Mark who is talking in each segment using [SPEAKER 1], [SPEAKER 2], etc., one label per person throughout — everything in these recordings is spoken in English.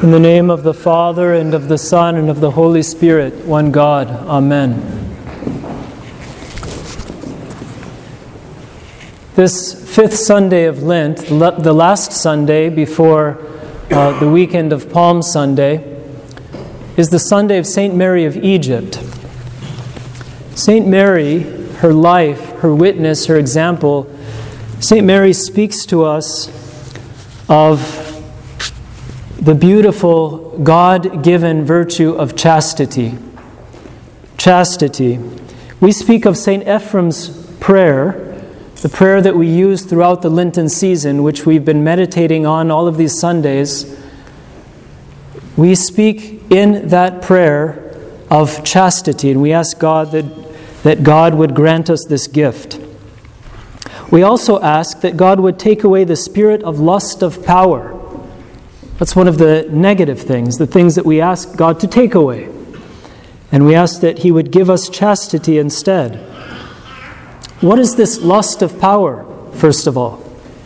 [SPEAKER 1] In the name of the Father, and of the Son, and of the Holy Spirit, one God. Amen. This fifth Sunday of Lent, the last Sunday before the weekend of Palm Sunday, is the Sunday of St. Mary of Egypt. St. Mary, her life, her witness, her example, St. Mary speaks to us of the beautiful God-given virtue of chastity. Chastity. We speak of St. Ephraim's prayer, the prayer that we use throughout the Lenten season, which we've been meditating on all of these Sundays. We speak in that prayer of chastity, and we ask God that God would grant us this gift. We also ask that God would take away the spirit of lust of power. That's one of the negative things, the things that we ask God to take away. And we ask that He would give us chastity instead. What is this lust of power, first of all?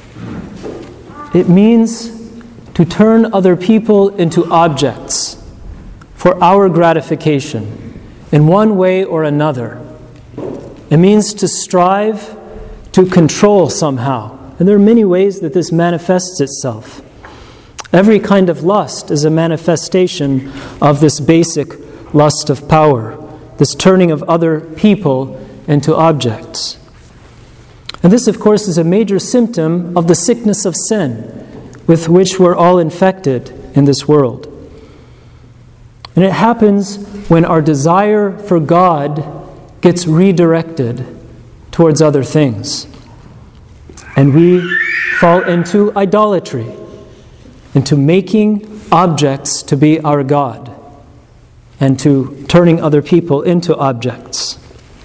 [SPEAKER 1] It means to turn other people into objects for our gratification in one way or another. It means to strive to control somehow. And there are many ways that this manifests itself. Every kind of lust is a manifestation of this basic lust of power, this turning of other people into objects. And this, of course, is a major symptom of the sickness of sin with which we're all infected in this world. And it happens when our desire for God gets redirected towards other things. And we fall into idolatry, into making objects to be our God, and to turning other people into objects.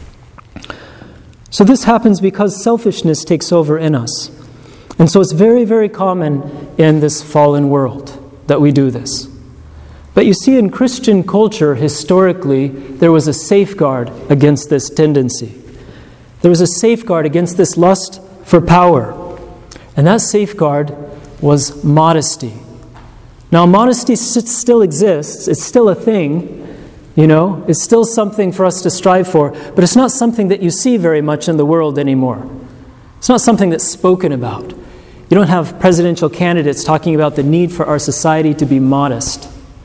[SPEAKER 1] So this happens because selfishness takes over in us. And so it's very, very common in this fallen world that we do this. But you see, in Christian culture, historically, there was a safeguard against this tendency. There was a safeguard against this lust for power. And that safeguard was modesty. Now, modesty still exists. It's still a thing, It's still something for us to strive for. But it's not something that you see very much in the world anymore. It's not something that's spoken about. You don't have presidential candidates talking about the need for our society to be modest.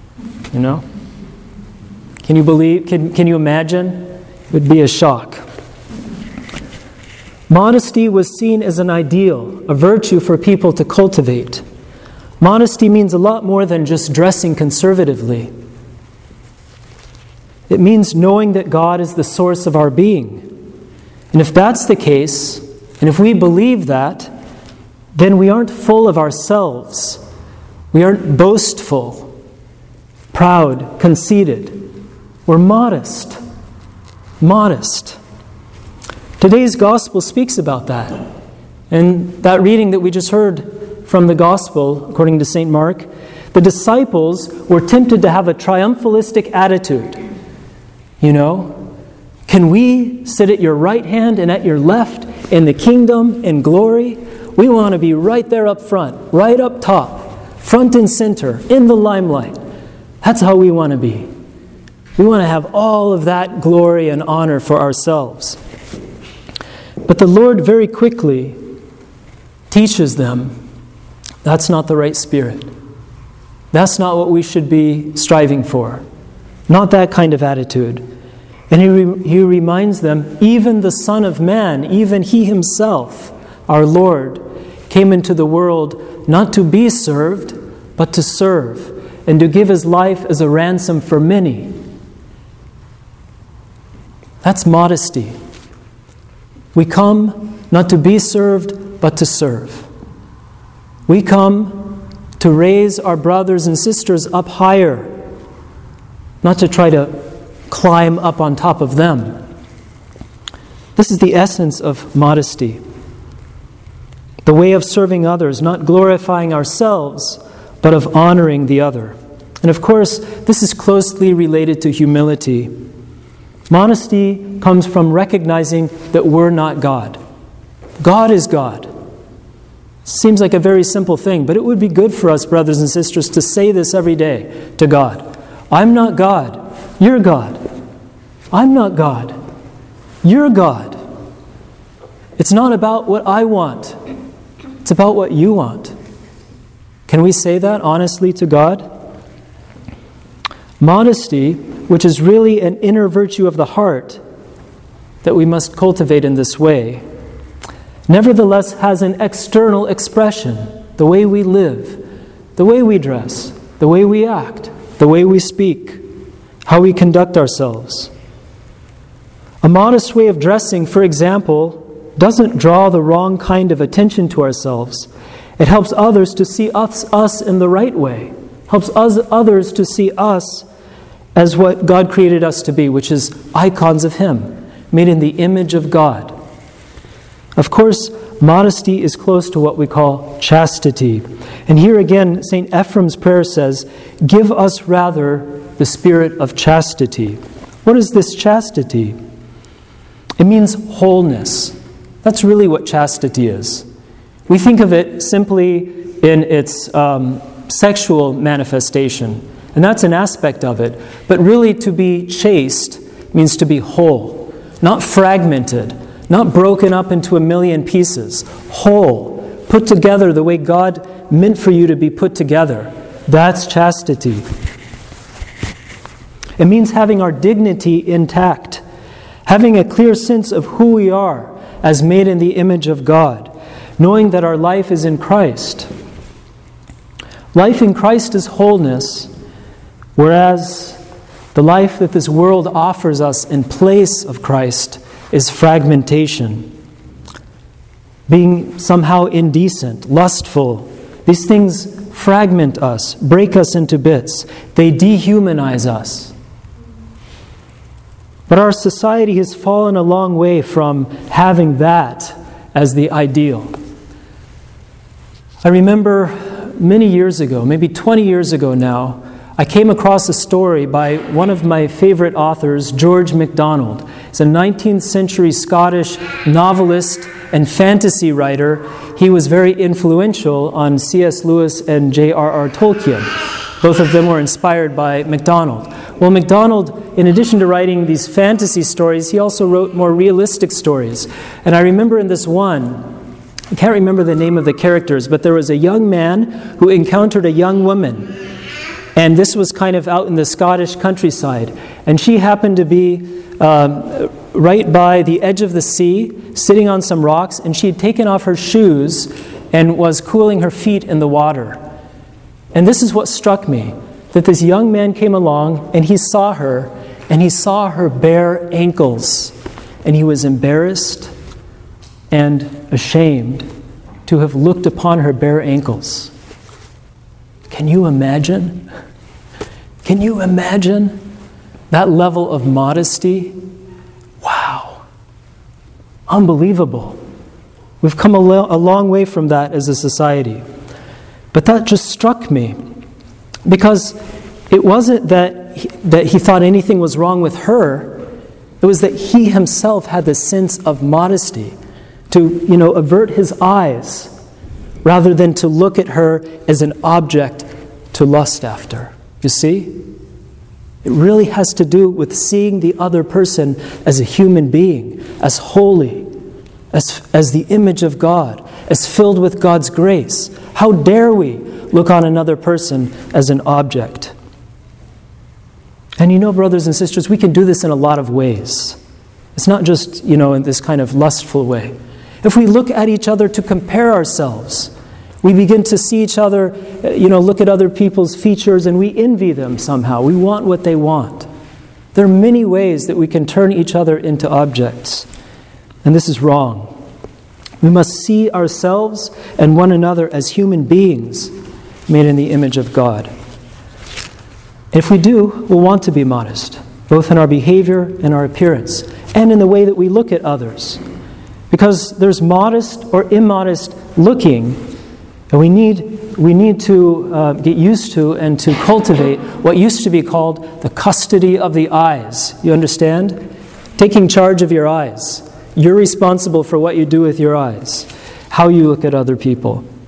[SPEAKER 1] Can you believe? Can you imagine? It would be a shock. Modesty was seen as an ideal, a virtue for people to cultivate. Modesty means a lot more than just dressing conservatively. It means knowing that God is the source of our being. And if that's the case, and if we believe that, then we aren't full of ourselves. We aren't boastful, proud, conceited. We're modest. Modest. Today's gospel speaks about that. And that reading that we just heard from the gospel, according to St. Mark, the disciples were tempted to have a triumphalistic attitude. Can we sit at your right hand and at your left in the kingdom in glory? We want to be right there up front, right up top, front and center, in the limelight. That's how we want to be. We want to have all of that glory and honor for ourselves. But the Lord very quickly teaches them that's not the right spirit. That's not what we should be striving for. Not that kind of attitude. And he reminds them, even the Son of Man, even He Himself, our Lord, came into the world not to be served, but to serve, and to give His life as a ransom for many. That's modesty. We come not to be served, but to serve. We come to raise our brothers and sisters up higher, not to try to climb up on top of them. This is the essence of modesty. The way of serving others, not glorifying ourselves, but of honoring the other. And of course, this is closely related to humility. Modesty comes from recognizing that we're not God. God is God. Seems like a very simple thing, but it would be good for us, brothers and sisters, to say this every day to God. I'm not God. You're God. I'm not God. You're God. It's not about what I want. It's about what you want. Can we say that honestly to God? Modesty, which is really an inner virtue of the heart that we must cultivate in this way, nevertheless has an external expression, the way we live, the way we dress, the way we act, the way we speak, how we conduct ourselves. A modest way of dressing, for example, doesn't draw the wrong kind of attention to ourselves. It helps others to see us in the right way. Helps others to see us as what God created us to be, which is icons of Him, made in the image of God. Of course, modesty is close to what we call chastity. And here again, St. Ephraim's prayer says, "Give us rather the spirit of chastity." What is this chastity? It means wholeness. That's really what chastity is. We think of it simply in its sexual manifestation, and that's an aspect of it. But really to be chaste means to be whole, not fragmented, not broken up into a million pieces, whole, put together the way God meant for you to be put together. That's chastity. It means having our dignity intact, having a clear sense of who we are as made in the image of God, knowing that our life is in Christ. Life in Christ is wholeness, whereas the life that this world offers us in place of Christ is fragmentation, being somehow indecent, lustful. These things fragment us, break us into bits. They dehumanize us. But our society has fallen a long way from having that as the ideal. I remember many years ago, maybe 20 years ago now, I came across a story by one of my favorite authors, George MacDonald. He's a 19th century Scottish novelist and fantasy writer. He was very influential on C.S. Lewis and J.R.R. Tolkien. Both of them were inspired by MacDonald. Well, MacDonald, in addition to writing these fantasy stories, he also wrote more realistic stories. And I remember in this one, I can't remember the name of the characters, but there was a young man who encountered a young woman. And this was kind of out in the Scottish countryside. And she happened to be right by the edge of the sea, sitting on some rocks, and she had taken off her shoes and was cooling her feet in the water. And this is what struck me, that this young man came along and he saw her bare ankles. And he was embarrassed and ashamed to have looked upon her bare ankles. Can you imagine? Can you imagine that level of modesty? Wow. Unbelievable. We've come a long way from that as a society. But that just struck me, because it wasn't that he thought anything was wrong with her. It was that he himself had this sense of modesty to, avert his eyes rather than to look at her as an object to lust after. You see? It really has to do with seeing the other person as a human being, as holy, as the image of God, as filled with God's grace. How dare we look on another person as an object? And brothers and sisters, we can do this in a lot of ways. It's not just, in this kind of lustful way. If we look at each other to compare ourselves, we begin to see each other, look at other people's features, and we envy them somehow. We want what they want. There are many ways that we can turn each other into objects, and this is wrong. We must see ourselves and one another as human beings made in the image of God. If we do, we'll want to be modest, both in our behavior and our appearance, and in the way that we look at others. Because there's modest or immodest looking, and we need to get used to and to cultivate what used to be called the custody of the eyes. You understand? Taking charge of your eyes. You're responsible for what you do with your eyes, how you look at other people.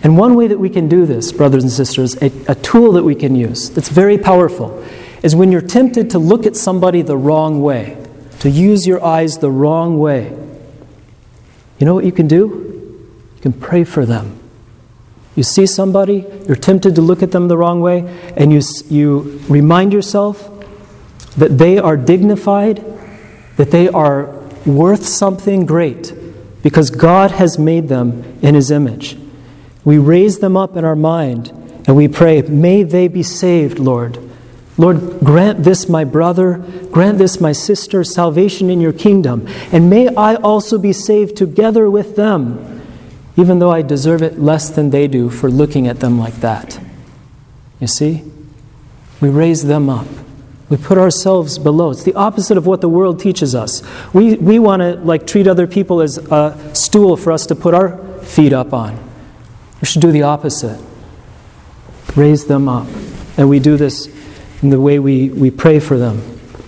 [SPEAKER 1] And one way that we can do this, brothers and sisters, a tool that we can use that's very powerful, is when you're tempted to look at somebody the wrong way, to use your eyes the wrong way. You know what you can do? You can pray for them. You see somebody, you're tempted to look at them the wrong way, and you remind yourself that they are dignified, that they are worth something great, because God has made them in His image. We raise them up in our mind, and we pray, may they be saved, Lord. Lord, grant this my brother, grant this my sister, salvation in your kingdom, and may I also be saved together with them, even though I deserve it less than they do for looking at them like that. You see? We raise them up. We put ourselves below. It's the opposite of what the world teaches us. We want to treat other people as a stool for us to put our feet up on. We should do the opposite. Raise them up. And we do this in the way we pray for them.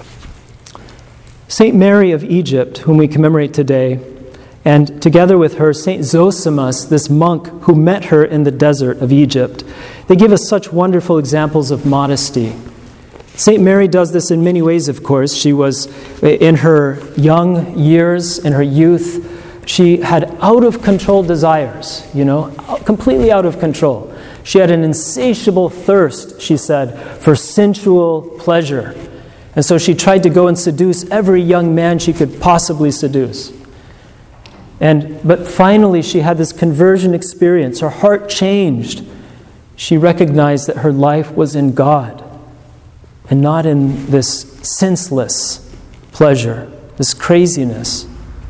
[SPEAKER 1] Saint Mary of Egypt, whom we commemorate today, and together with her, Saint Zosimus, this monk who met her in the desert of Egypt, they give us such wonderful examples of modesty. Saint Mary does this in many ways, of course. She was, in her young years, in her youth, she had out-of-control desires, completely out of control. She had an insatiable thirst, she said, for sensual pleasure. And so she tried to go and seduce every young man she could possibly seduce. But finally she had this conversion experience. Her heart changed. She recognized that her life was in God and not in this senseless pleasure, this craziness.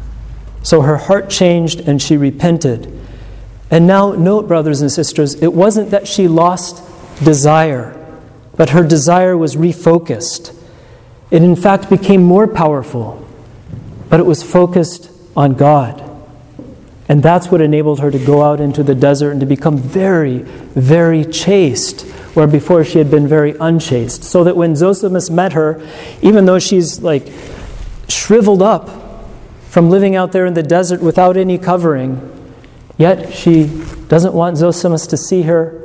[SPEAKER 1] So her heart changed and she repented. And now note, brothers and sisters, it wasn't that she lost desire, but her desire was refocused. It in fact became more powerful, but it was focused on God. And that's what enabled her to go out into the desert and to become very, very chaste, where before she had been very unchaste. So that when Zosimus met her, even though she's shriveled up from living out there in the desert without any covering, yet she doesn't want Zosimus to see her,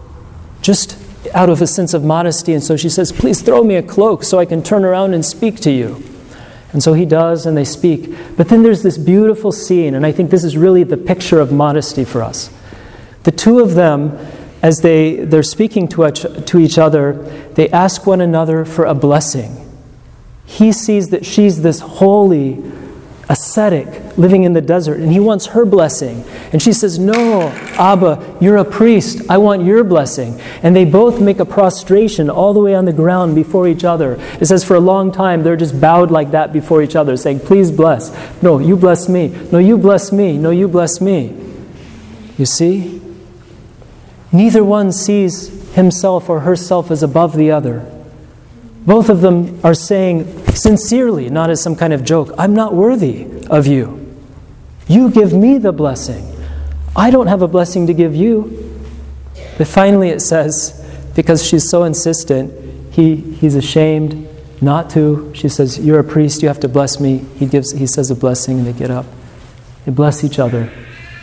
[SPEAKER 1] just out of a sense of modesty. And so she says, please throw me a cloak so I can turn around and speak to you. And so he does, and they speak. But then there's this beautiful scene, and I think this is really the picture of modesty for us. The two of them, as they're speaking to each other, they ask one another for a blessing. He sees that she's this holy ascetic living in the desert, and he wants her blessing. And she says, no, Abba, you're a priest. I want your blessing. And they both make a prostration all the way on the ground before each other. It says for a long time, they're just bowed like that before each other, saying, please bless. No, you bless me. No, you bless me. No, you bless me. You see? Neither one sees himself or herself as above the other. Both of them are saying sincerely, not as some kind of joke, I'm not worthy of you. You give me the blessing. I don't have a blessing to give you. But finally it says, because she's so insistent, he's ashamed not to. She says, you're a priest, you have to bless me. He says a blessing, and they get up. They bless each other.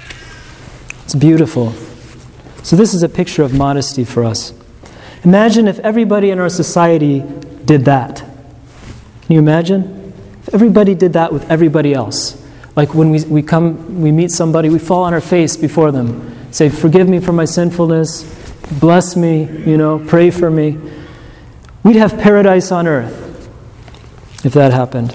[SPEAKER 1] It's beautiful. So this is a picture of modesty for us. Imagine if everybody in our society did that. Can you imagine? If everybody did that with everybody else. Like when we meet somebody, we fall on our face before them. Say, forgive me for my sinfulness. Bless me, pray for me. We'd have paradise on earth if that happened.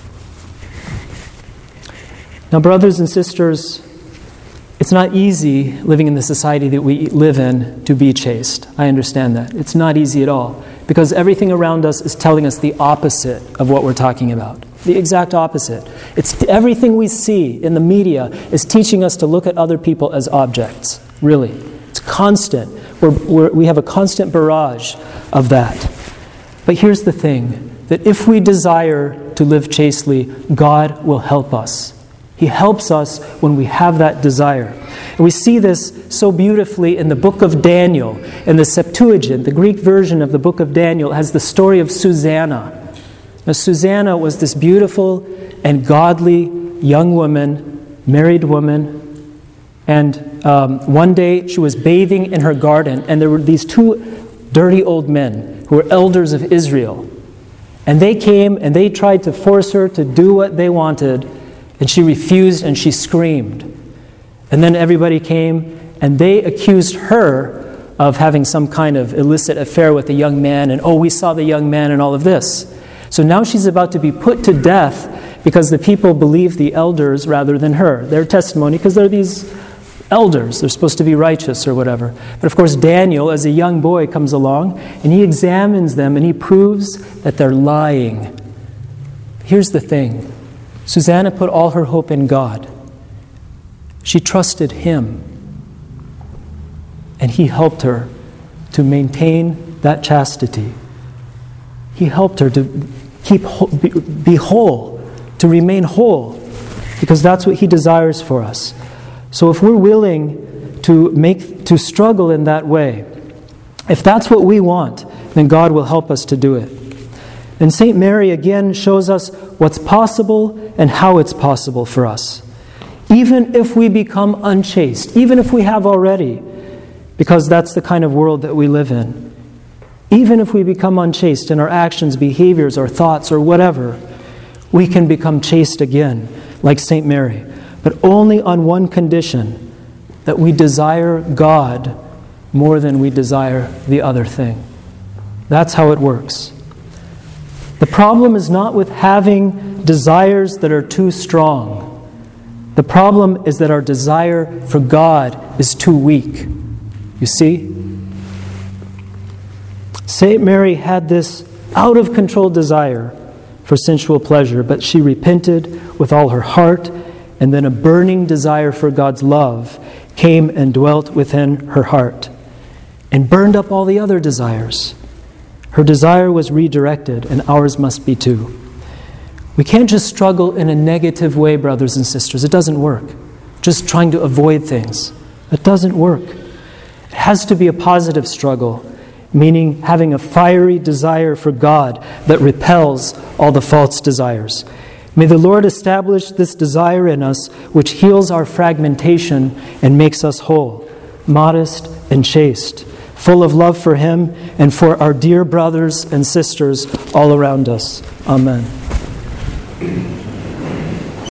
[SPEAKER 1] Now, brothers and sisters, it's not easy living in the society that we live in to be chaste. I understand that. It's not easy at all, because everything around us is telling us the opposite of what we're talking about. The exact opposite. It's everything we see in the media is teaching us to look at other people as objects. Really. It's constant. We have a constant barrage of that. But here's the thing, that if we desire to live chastely, God will help us. He helps us when we have that desire. And we see this so beautifully in the book of Daniel. In the Septuagint, the Greek version of the book of Daniel, has the story of Susanna. Now, Susanna was this beautiful and godly young woman, married woman, and one day she was bathing in her garden, and there were these two dirty old men who were elders of Israel. And they came and they tried to force her to do what they wanted, and she refused and she screamed. And then everybody came and they accused her of having some kind of illicit affair with a young man, and we saw the young man and all of this. So now she's about to be put to death because the people believe the elders rather than her, their testimony, because they're these elders. They're supposed to be righteous or whatever. But of course, Daniel, as a young boy, comes along and he examines them and he proves that they're lying. Here's the thing. Susanna put all her hope in God. She trusted Him. And He helped her to maintain that chastity. He helped her to be whole, to remain whole, because that's what He desires for us. So if we're willing to struggle in that way, if that's what we want, then God will help us to do it. And St. Mary again shows us what's possible and how it's possible for us. Even if we become unchaste, even if we have already, because that's the kind of world that we live in. Even if we become unchaste in our actions, behaviors, or thoughts, or whatever, we can become chaste again, like St. Mary. But only on one condition, that we desire God more than we desire the other thing. That's how it works. The problem is not with having desires that are too strong. The problem is that our desire for God is too weak. You see? St. Mary had this out-of-control desire for sensual pleasure, but she repented with all her heart, and then a burning desire for God's love came and dwelt within her heart and burned up all the other desires. Her desire was redirected, and ours must be too. We can't just struggle in a negative way, brothers and sisters. It doesn't work. Just trying to avoid things. It doesn't work. It has to be a positive struggle, meaning having a fiery desire for God that repels all the false desires. May the Lord establish this desire in us, which heals our fragmentation and makes us whole, modest and chaste, full of love for Him and for our dear brothers and sisters all around us. Amen.